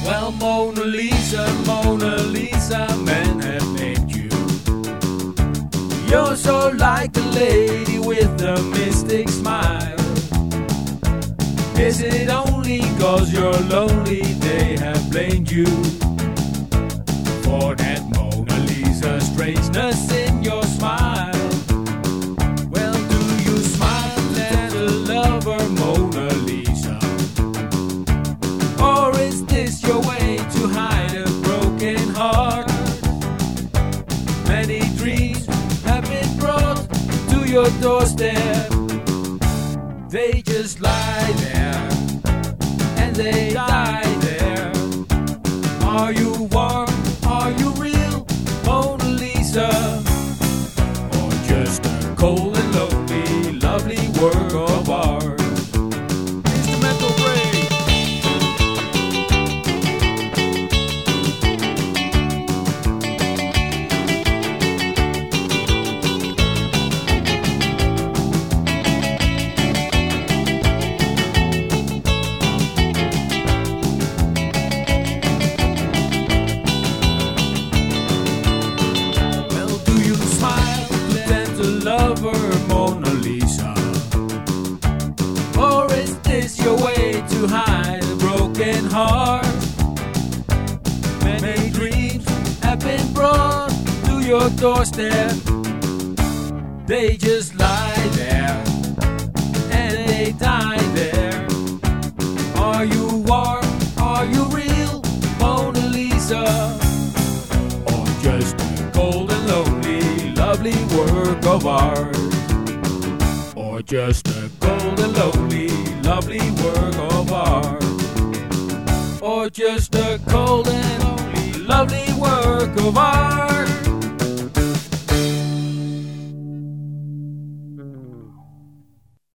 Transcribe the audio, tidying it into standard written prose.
Well, Mona Lisa, men have named you. You're so like a lady with a mystic smile. Is it only 'cause you're lonely they have blamed you for that Mona Lisa strangeness in your smile? Well, do you smile at a lover, Mona Lisa? Or is this your way to hide a broken heart? Many dreams have been brought to your doorstep. They just lie there and they die there. Are you warm? Are you real, Mona Lisa? Or just a cold and lonely, lovely work of art? Instrumental break. Lover, Mona Lisa? Or is this your way to hide a broken heart? Many dreams have been brought to your doorstep. They just lie there and they die there. Are you warm? Are you real, Mona Lisa? Or just a cold and lonely, lovely work of art? Or just a cold and lonely, lovely work of art? Or just a cold and lonely, lovely work of art?